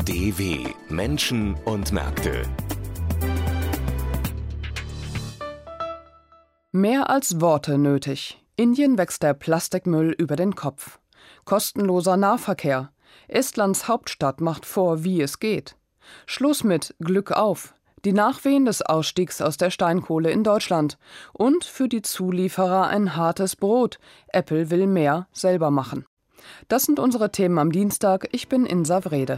DW Menschen und Märkte. Mehr als Worte nötig. Indien wächst der Plastikmüll über den Kopf. Kostenloser Nahverkehr. Estlands Hauptstadt macht vor, wie es geht. Schluss mit Glück auf. Die Nachwehen des Ausstiegs aus der Steinkohle in Deutschland. Und für die Zulieferer ein hartes Brot. Apple will mehr selber machen. Das sind unsere Themen am Dienstag. Ich bin Insa Wrede.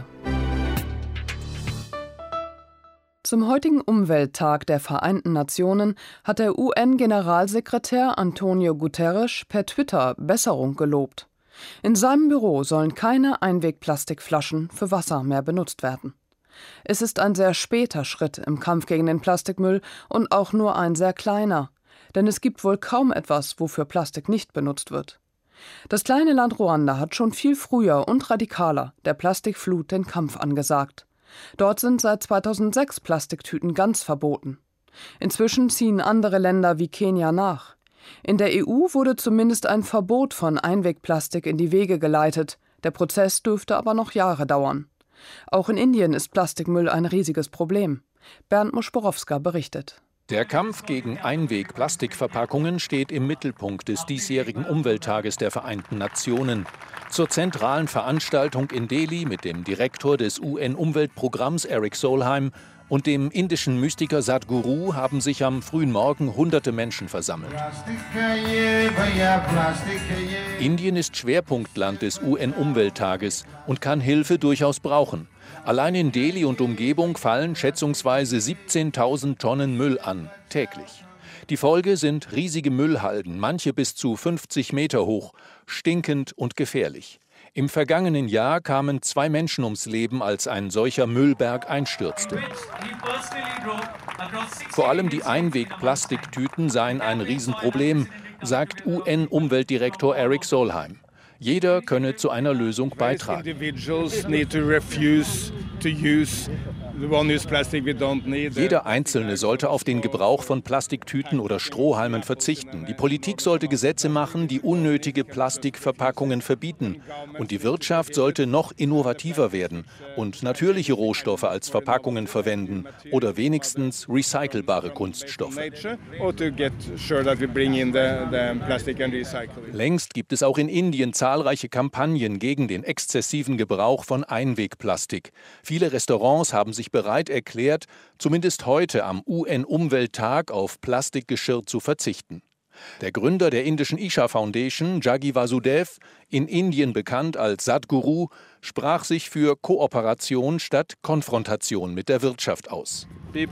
Zum heutigen Umwelttag der Vereinten Nationen hat der UN-Generalsekretär Antonio Guterres per Twitter Besserung gelobt. In seinem Büro sollen keine Einwegplastikflaschen für Wasser mehr benutzt werden. Es ist ein sehr später Schritt im Kampf gegen den Plastikmüll und auch nur ein sehr kleiner. Denn es gibt wohl kaum etwas, wofür Plastik nicht benutzt wird. Das kleine Land Ruanda hat schon viel früher und radikaler der Plastikflut den Kampf angesagt. Dort sind seit 2006 Plastiktüten ganz verboten. Inzwischen ziehen andere Länder wie Kenia nach. In der EU wurde zumindest ein Verbot von Einwegplastik in die Wege geleitet. Der Prozess dürfte aber noch Jahre dauern. Auch in Indien ist Plastikmüll ein riesiges Problem. Bernd Muschborowska berichtet. Der Kampf gegen Einweg-Plastikverpackungen steht im Mittelpunkt des diesjährigen Umwelttages der Vereinten Nationen. Zur zentralen Veranstaltung in Delhi mit dem Direktor des UN-Umweltprogramms Eric Solheim und dem indischen Mystiker Sadhguru haben sich am frühen Morgen hunderte Menschen versammelt. Indien ist Schwerpunktland des UN-Umwelttages und kann Hilfe durchaus brauchen. Allein in Delhi und Umgebung fallen schätzungsweise 17.000 Tonnen Müll an, täglich. Die Folge sind riesige Müllhalden, manche bis zu 50 Meter hoch, stinkend und gefährlich. Im vergangenen Jahr kamen 2 Menschen ums Leben, als ein solcher Müllberg einstürzte. Vor allem die Einweg-Plastiktüten seien ein Riesenproblem, sagt UN-Umweltdirektor Eric Solheim. Jeder könne zu einer Lösung beitragen. Jeder Einzelne sollte auf den Gebrauch von Plastiktüten oder Strohhalmen verzichten. Die Politik sollte Gesetze machen, die unnötige Plastikverpackungen verbieten. Und die Wirtschaft sollte noch innovativer werden und natürliche Rohstoffe als Verpackungen verwenden oder wenigstens recycelbare Kunststoffe. Längst gibt es auch in Indien zahlreiche Kampagnen gegen den exzessiven Gebrauch von Einwegplastik. Viele Restaurants haben sich bereit erklärt, zumindest heute am UN-Umwelttag auf Plastikgeschirr zu verzichten. Der Gründer der indischen Isha Foundation, Jaggi Vasudev, in Indien bekannt als Sadhguru, sprach sich für Kooperation statt Konfrontation mit der Wirtschaft aus.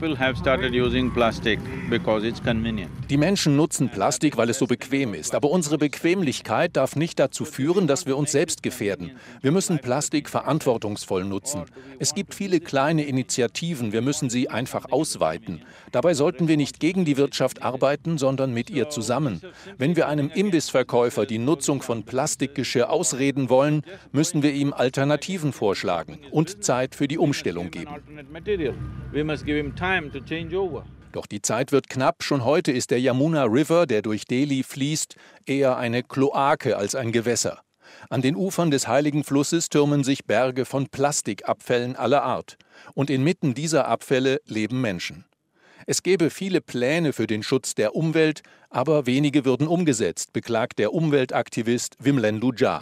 Die Menschen nutzen Plastik, weil es so bequem ist. Aber unsere Bequemlichkeit darf nicht dazu führen, dass wir uns selbst gefährden. Wir müssen Plastik verantwortungsvoll nutzen. Es gibt viele kleine Initiativen, wir müssen sie einfach ausweiten. Dabei sollten wir nicht gegen die Wirtschaft arbeiten, sondern mit ihr zusammen. Wenn wir einem Imbissverkäufer die Nutzung von Plastikgeschirr ausreden wollen, müssen wir ihm Alternativen vorschlagen und Zeit für die Umstellung geben. Doch die Zeit wird knapp. Schon heute ist der Yamuna River, der durch Delhi fließt, eher eine Kloake als ein Gewässer. An den Ufern des heiligen Flusses türmen sich Berge von Plastikabfällen aller Art. Und inmitten dieser Abfälle leben Menschen. Es gäbe viele Pläne für den Schutz der Umwelt, aber wenige würden umgesetzt, beklagt der Umweltaktivist Vimlendu Jha.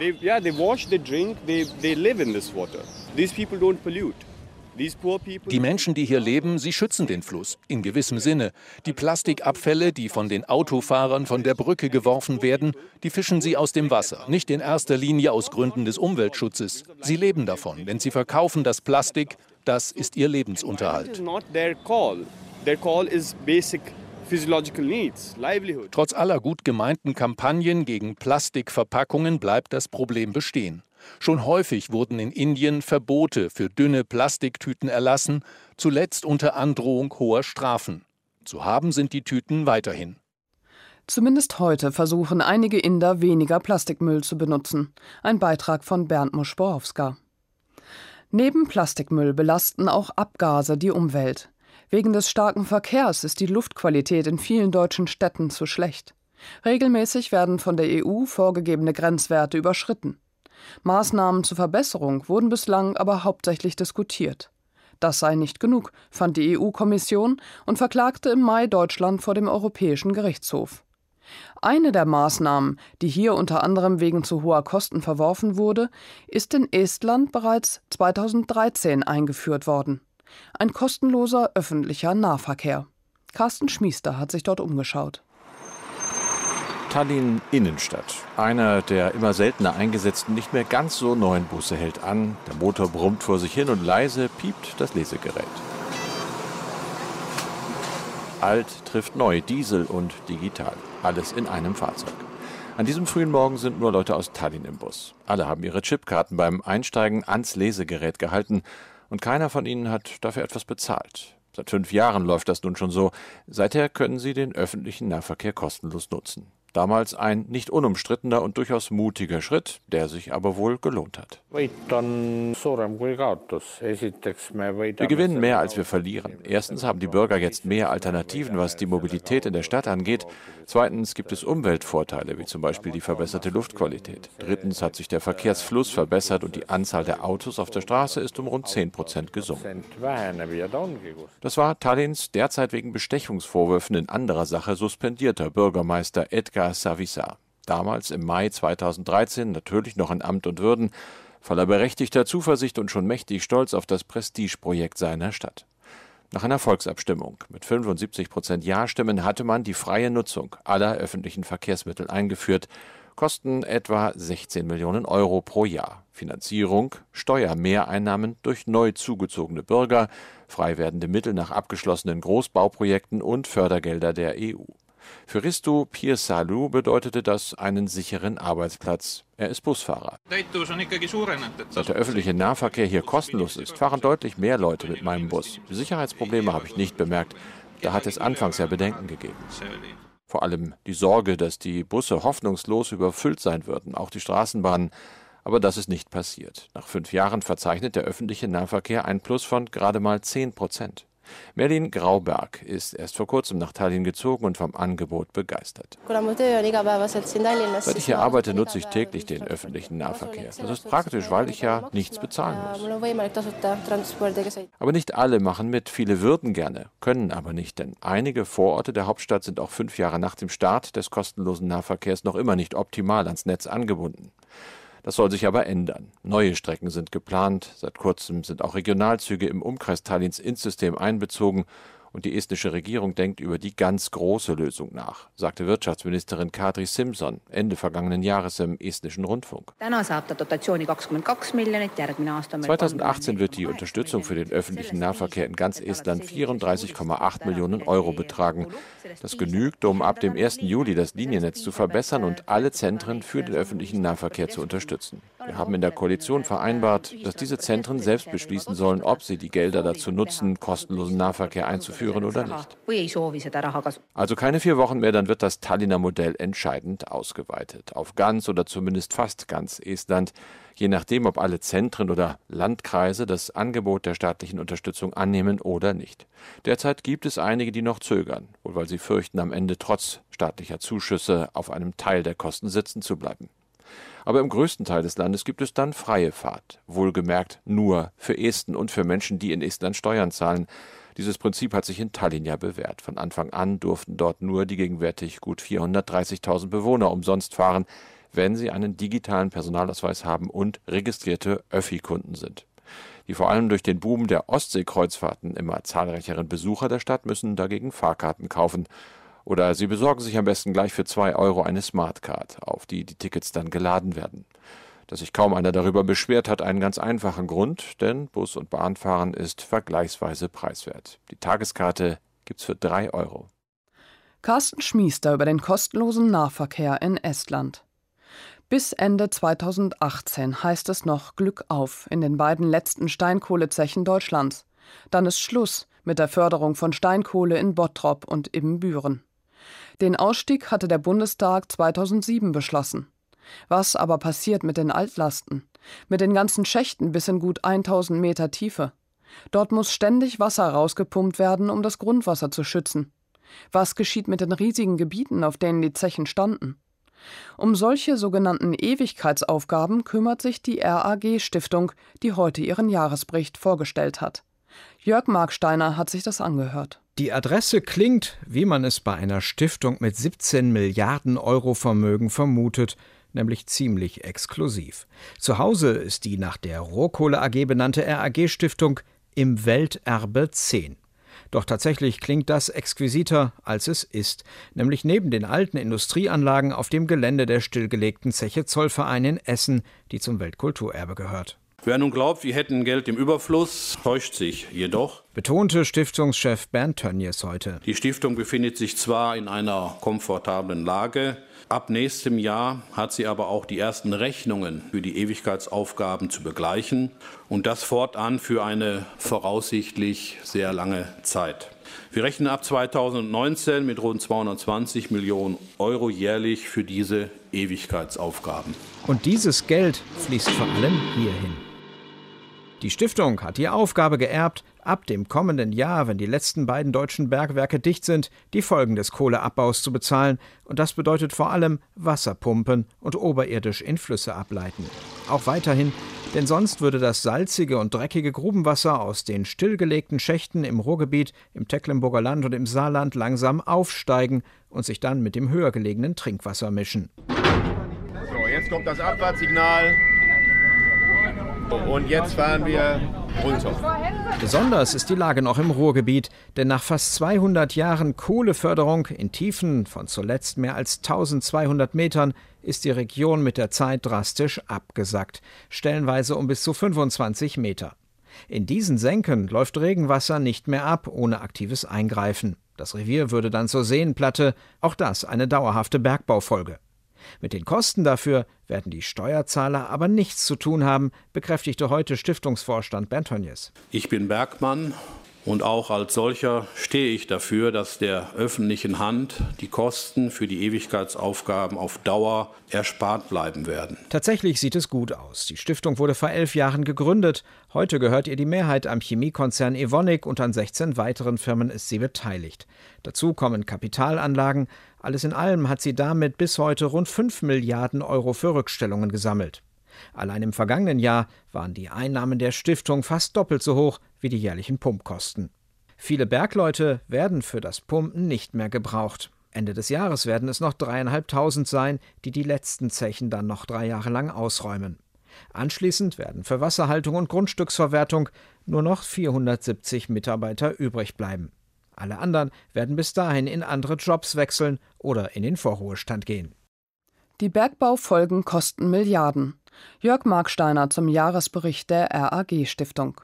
Die Menschen, die hier leben, sie schützen den Fluss, in gewissem Sinne. Die Plastikabfälle, die von den Autofahrern von der Brücke geworfen werden, die fischen sie aus dem Wasser. Nicht in erster Linie aus Gründen des Umweltschutzes. Sie leben davon, denn sie verkaufen das Plastik, das ist ihr Lebensunterhalt. Trotz aller gut gemeinten Kampagnen gegen Plastikverpackungen bleibt das Problem bestehen. Schon häufig wurden in Indien Verbote für dünne Plastiktüten erlassen, zuletzt unter Androhung hoher Strafen. Zu haben sind die Tüten weiterhin. Zumindest heute versuchen einige Inder, weniger Plastikmüll zu benutzen. Ein Beitrag von Bernd Muschborowska. Neben Plastikmüll belasten auch Abgase die Umwelt. Wegen des starken Verkehrs ist die Luftqualität in vielen deutschen Städten zu schlecht. Regelmäßig werden von der EU vorgegebene Grenzwerte überschritten. Maßnahmen zur Verbesserung wurden bislang aber hauptsächlich diskutiert. Das sei nicht genug, fand die EU-Kommission und verklagte im Mai Deutschland vor dem Europäischen Gerichtshof. Eine der Maßnahmen, die hier unter anderem wegen zu hoher Kosten verworfen wurde, ist in Estland bereits 2013 eingeführt worden. Ein kostenloser öffentlicher Nahverkehr. Carsten Schmiester hat sich dort umgeschaut. Tallinn Innenstadt. Einer der immer seltener eingesetzten, nicht mehr ganz so neuen Busse hält an. Der Motor brummt vor sich hin und leise piept das Lesegerät. Alt trifft neu, Diesel und digital. Alles in einem Fahrzeug. An diesem frühen Morgen sind nur Leute aus Tallinn im Bus. Alle haben ihre Chipkarten beim Einsteigen ans Lesegerät gehalten und keiner von ihnen hat dafür etwas bezahlt. Seit 5 Jahren läuft das nun schon so. Seither können sie den öffentlichen Nahverkehr kostenlos nutzen. Damals ein nicht unumstrittener und durchaus mutiger Schritt, der sich aber wohl gelohnt hat. Wir gewinnen mehr, als wir verlieren. Erstens haben die Bürger jetzt mehr Alternativen, was die Mobilität in der Stadt angeht. Zweitens gibt es Umweltvorteile, wie zum Beispiel die verbesserte Luftqualität. Drittens hat sich der Verkehrsfluss verbessert und die Anzahl der Autos auf der Straße ist um rund 10% gesunken. Das war Tallinns derzeit wegen Bestechungsvorwürfen in anderer Sache suspendierter Bürgermeister Edgar Savisaar. Damals im Mai 2013, natürlich noch in Amt und Würden, voller berechtigter Zuversicht und schon mächtig stolz auf das Prestigeprojekt seiner Stadt. Nach einer Volksabstimmung mit 75% Ja-Stimmen hatte man die freie Nutzung aller öffentlichen Verkehrsmittel eingeführt. Kosten etwa 16 Millionen Euro pro Jahr. Finanzierung, Steuermehreinnahmen durch neu zugezogene Bürger, frei werdende Mittel nach abgeschlossenen Großbauprojekten und Fördergelder der EU. Für Risto Piirsalu bedeutete das einen sicheren Arbeitsplatz. Er ist Busfahrer. Seit der öffentliche Nahverkehr hier kostenlos ist, fahren deutlich mehr Leute mit meinem Bus. Sicherheitsprobleme habe ich nicht bemerkt. Da hat es anfangs ja Bedenken gegeben. Vor allem die Sorge, dass die Busse hoffnungslos überfüllt sein würden, auch die Straßenbahnen. Aber das ist nicht passiert. Nach 5 Jahren verzeichnet der öffentliche Nahverkehr ein Plus von gerade mal 10%. Merlin Grauberg ist erst vor kurzem nach Tallinn gezogen und vom Angebot begeistert. Seit ich hier arbeite, nutze ich täglich den öffentlichen Nahverkehr. Das ist praktisch, weil ich ja nichts bezahlen muss. Aber nicht alle machen mit. Viele würden gerne, können aber nicht, denn einige Vororte der Hauptstadt sind auch 5 Jahre nach dem Start des kostenlosen Nahverkehrs noch immer nicht optimal ans Netz angebunden. Das soll sich aber ändern. Neue Strecken sind geplant. Seit kurzem sind auch Regionalzüge im Umkreis Tallinns ins System einbezogen. Und die estnische Regierung denkt über die ganz große Lösung nach, sagte Wirtschaftsministerin Kadri Simson Ende vergangenen Jahres im estnischen Rundfunk. 2018 wird die Unterstützung für den öffentlichen Nahverkehr in ganz Estland 34,8 Millionen Euro betragen. Das genügt, um ab dem 1. Juli das Liniennetz zu verbessern und alle Zentren für den öffentlichen Nahverkehr zu unterstützen. Wir haben in der Koalition vereinbart, dass diese Zentren selbst beschließen sollen, ob sie die Gelder dazu nutzen, kostenlosen Nahverkehr einzuführen oder nicht. Also keine 4 Wochen mehr, dann wird das Tallinner Modell entscheidend ausgeweitet. Auf ganz oder zumindest fast ganz Estland, je nachdem, ob alle Zentren oder Landkreise das Angebot der staatlichen Unterstützung annehmen oder nicht. Derzeit gibt es einige, die noch zögern, wohl weil sie fürchten, am Ende trotz staatlicher Zuschüsse auf einem Teil der Kosten sitzen zu bleiben. Aber im größten Teil des Landes gibt es dann freie Fahrt, wohlgemerkt nur für Esten und für Menschen, die in Estland Steuern zahlen. Dieses Prinzip hat sich in Tallinn ja bewährt. Von Anfang an durften dort nur die gegenwärtig gut 430.000 Bewohner umsonst fahren, wenn sie einen digitalen Personalausweis haben und registrierte Öffi-Kunden sind. Die vor allem durch den Boom der Ostseekreuzfahrten immer zahlreicheren Besucher der Stadt müssen dagegen Fahrkarten kaufen. Oder sie besorgen sich am besten gleich für 2 Euro eine Smartcard, auf die die Tickets dann geladen werden. Dass sich kaum einer darüber beschwert, hat einen ganz einfachen Grund, denn Bus- und Bahnfahren ist vergleichsweise preiswert. Die Tageskarte gibt's für 3 Euro. Carsten Schmiester über den kostenlosen Nahverkehr in Estland. Bis Ende 2018 heißt es noch Glück auf in den beiden letzten Steinkohlezechen Deutschlands. Dann ist Schluss mit der Förderung von Steinkohle in Bottrop und Ibbenbüren. Den Ausstieg hatte der Bundestag 2007 beschlossen. Was aber passiert mit den Altlasten? Mit den ganzen Schächten bis in gut 1000 Meter Tiefe? Dort muss ständig Wasser rausgepumpt werden, um das Grundwasser zu schützen. Was geschieht mit den riesigen Gebieten, auf denen die Zechen standen? Um solche sogenannten Ewigkeitsaufgaben kümmert sich die RAG-Stiftung, die heute ihren Jahresbericht vorgestellt hat. Jörg Marksteiner hat sich das angehört. Die Adresse klingt, wie man es bei einer Stiftung mit 17 Milliarden Euro Vermögen vermutet, nämlich ziemlich exklusiv. Zu Hause ist die nach der Rohkohle AG benannte RAG-Stiftung im Welterbe 10. Doch tatsächlich klingt das exquisiter, als es ist, nämlich neben den alten Industrieanlagen auf dem Gelände der stillgelegten Zeche Zollverein in Essen, die zum Weltkulturerbe gehört. Wer nun glaubt, wir hätten Geld im Überfluss, täuscht sich jedoch, betonte Stiftungschef Bernd Tönjes heute. Die Stiftung befindet sich zwar in einer komfortablen Lage, ab nächstem Jahr hat sie aber auch die ersten Rechnungen für die Ewigkeitsaufgaben zu begleichen und das fortan für eine voraussichtlich sehr lange Zeit. Wir rechnen ab 2019 mit rund 220 Millionen Euro jährlich für diese Ewigkeitsaufgaben. Und dieses Geld fließt vor allem hierhin. Die Stiftung hat die Aufgabe geerbt, ab dem kommenden Jahr, wenn die letzten beiden deutschen Bergwerke dicht sind, die Folgen des Kohleabbaus zu bezahlen. Und das bedeutet vor allem Wasserpumpen und oberirdisch in Flüsse ableiten. Auch weiterhin, denn sonst würde das salzige und dreckige Grubenwasser aus den stillgelegten Schächten im Ruhrgebiet, im Tecklenburger Land und im Saarland langsam aufsteigen und sich dann mit dem höher gelegenen Trinkwasser mischen. So, jetzt kommt das Abfahrtssignal. Und jetzt fahren wir runter. Besonders ist die Lage noch im Ruhrgebiet, denn nach fast 200 Jahren Kohleförderung in Tiefen von zuletzt mehr als 1200 Metern ist die Region mit der Zeit drastisch abgesackt, stellenweise um bis zu 25 Meter. In diesen Senken läuft Regenwasser nicht mehr ab ohne aktives Eingreifen. Das Revier würde dann zur Seenplatte, auch das eine dauerhafte Bergbaufolge. Mit den Kosten dafür werden die Steuerzahler aber nichts zu tun haben, bekräftigte heute Stiftungsvorstand Bernd Tönjes. Ich bin Bergmann und auch als solcher stehe ich dafür, dass der öffentlichen Hand die Kosten für die Ewigkeitsaufgaben auf Dauer erspart bleiben werden. Tatsächlich sieht es gut aus. Die Stiftung wurde vor 11 Jahren gegründet. Heute gehört ihr die Mehrheit am Chemiekonzern Evonik und an 16 weiteren Firmen ist sie beteiligt. Dazu kommen Kapitalanlagen. Alles in allem hat sie damit bis heute rund 5 Milliarden Euro für Rückstellungen gesammelt. Allein im vergangenen Jahr waren die Einnahmen der Stiftung fast doppelt so hoch wie die jährlichen Pumpkosten. Viele Bergleute werden für das Pumpen nicht mehr gebraucht. Ende des Jahres werden es noch 3.500 sein, die die letzten Zechen dann noch 3 Jahre lang ausräumen. Anschließend werden für Wasserhaltung und Grundstücksverwertung nur noch 470 Mitarbeiter übrig bleiben. Alle anderen werden bis dahin in andere Jobs wechseln oder in den Vorruhestand gehen. Die Bergbaufolgen kosten Milliarden. Jörg Marksteiner zum Jahresbericht der RAG-Stiftung.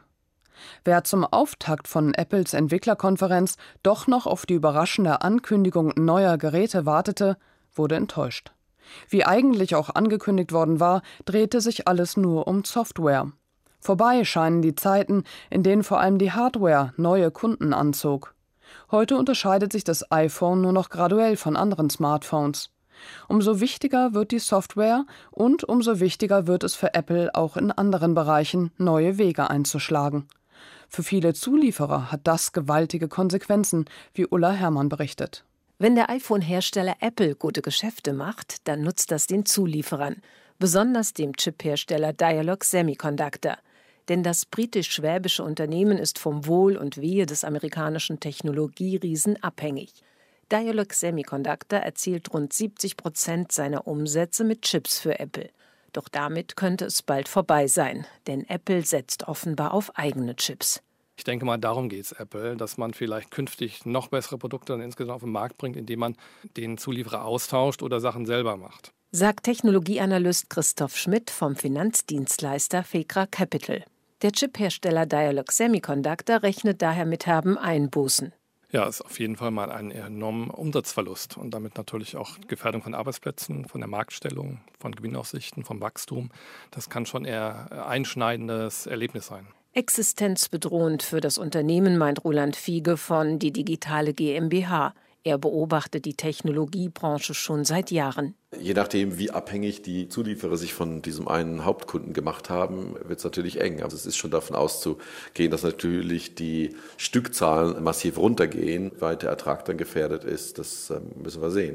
Wer zum Auftakt von Apples Entwicklerkonferenz doch noch auf die überraschende Ankündigung neuer Geräte wartete, wurde enttäuscht. Wie eigentlich auch angekündigt worden war, drehte sich alles nur um Software. Vorbei scheinen die Zeiten, in denen vor allem die Hardware neue Kunden anzog. Heute unterscheidet sich das iPhone nur noch graduell von anderen Smartphones. Umso wichtiger wird die Software und umso wichtiger wird es für Apple auch in anderen Bereichen neue Wege einzuschlagen. Für viele Zulieferer hat das gewaltige Konsequenzen, wie Ulla Herrmann berichtet. Wenn der iPhone-Hersteller Apple gute Geschäfte macht, dann nutzt das den Zulieferern, besonders dem Chip-Hersteller Dialog Semiconductor. Denn das britisch-schwäbische Unternehmen ist vom Wohl und Wehe des amerikanischen Technologieriesen abhängig. Dialog Semiconductor erzielt rund 70% seiner Umsätze mit Chips für Apple. Doch damit könnte es bald vorbei sein, denn Apple setzt offenbar auf eigene Chips. Ich denke mal, darum geht es Apple, dass man vielleicht künftig noch bessere Produkte dann insgesamt auf den Markt bringt, indem man den Zulieferer austauscht oder Sachen selber macht. Sagt Technologieanalyst Christoph Schmidt vom Finanzdienstleister Fekra Capital. Der Chiphersteller Dialog Semiconductor rechnet daher mit herben Einbußen. Ja, ist auf jeden Fall mal ein enormer Umsatzverlust und damit natürlich auch Gefährdung von Arbeitsplätzen, von der Marktstellung, von Gewinnaussichten, vom Wachstum. Das kann schon eher ein einschneidendes Erlebnis sein. Existenzbedrohend für das Unternehmen, meint Roland Fiege von Die Digitale GmbH. Er beobachtet die Technologiebranche schon seit Jahren. Je nachdem, wie abhängig die Zulieferer sich von diesem einen Hauptkunden gemacht haben, wird es natürlich eng. Also es ist schon davon auszugehen, dass natürlich die Stückzahlen massiv runtergehen, weil der Ertrag dann gefährdet ist. Das müssen wir sehen.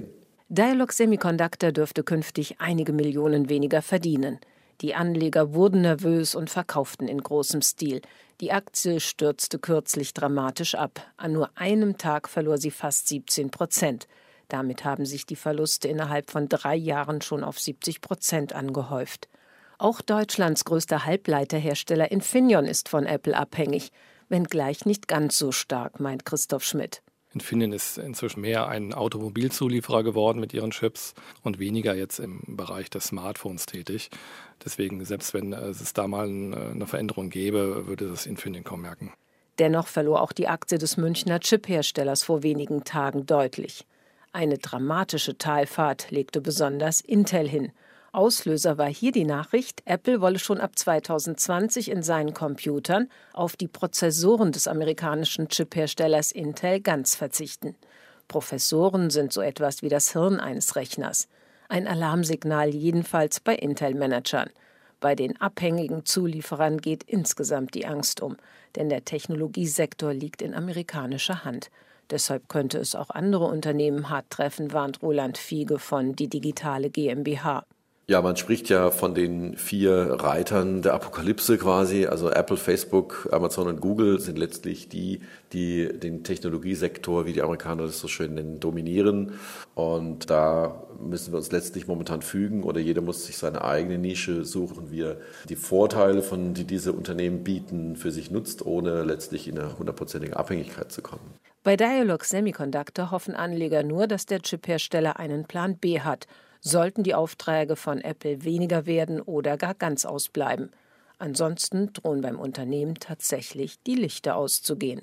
Dialog Semiconductor dürfte künftig einige Millionen weniger verdienen. Die Anleger wurden nervös und verkauften in großem Stil. Die Aktie stürzte kürzlich dramatisch ab. An nur einem Tag verlor sie fast 17%. Damit haben sich die Verluste innerhalb von 3 Jahren schon auf 70% angehäuft. Auch Deutschlands größter Halbleiterhersteller Infineon ist von Apple abhängig, wenngleich nicht ganz so stark, meint Christoph Schmidt. Infineon ist inzwischen mehr ein Automobilzulieferer geworden mit ihren Chips und weniger jetzt im Bereich des Smartphones tätig. Deswegen, selbst wenn es da mal eine Veränderung gäbe, würde das Infineon kaum merken. Dennoch verlor auch die Aktie des Münchner Chip-Herstellers vor wenigen Tagen deutlich. Eine dramatische Talfahrt legte besonders Intel hin. Auslöser war hier die Nachricht, Apple wolle schon ab 2020 in seinen Computern auf die Prozessoren des amerikanischen Chip-Herstellers Intel ganz verzichten. Prozessoren sind so etwas wie das Hirn eines Rechners. Ein Alarmsignal jedenfalls bei Intel-Managern. Bei den abhängigen Zulieferern geht insgesamt die Angst um, denn der Technologiesektor liegt in amerikanischer Hand. Deshalb könnte es auch andere Unternehmen hart treffen, warnt Roland Fiege von Die Digitale GmbH. Ja, man spricht ja von den 4 Reitern der Apokalypse quasi. Also Apple, Facebook, Amazon und Google sind letztlich die den Technologiesektor, wie die Amerikaner das so schön nennen, dominieren. Und da müssen wir uns letztlich momentan fügen oder jeder muss sich seine eigene Nische suchen, wie er die Vorteile, die diese Unternehmen bieten, für sich nutzt, ohne letztlich in eine 100%ige Abhängigkeit zu kommen. Bei Dialog Semiconductor hoffen Anleger nur, dass der Chiphersteller einen Plan B hat, sollten die Aufträge von Apple weniger werden oder gar ganz ausbleiben. Ansonsten drohen beim Unternehmen tatsächlich die Lichter auszugehen.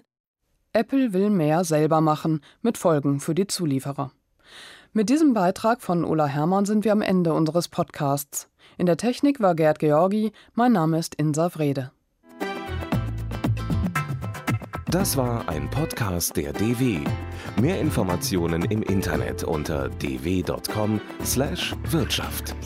Apple will mehr selber machen, mit Folgen für die Zulieferer. Mit diesem Beitrag von Ulla Herrmann sind wir am Ende unseres Podcasts. In der Technik war Gerd Georgi, mein Name ist Insa Wrede. Das war ein Podcast der DW. Mehr Informationen im Internet unter dw.com/Wirtschaft.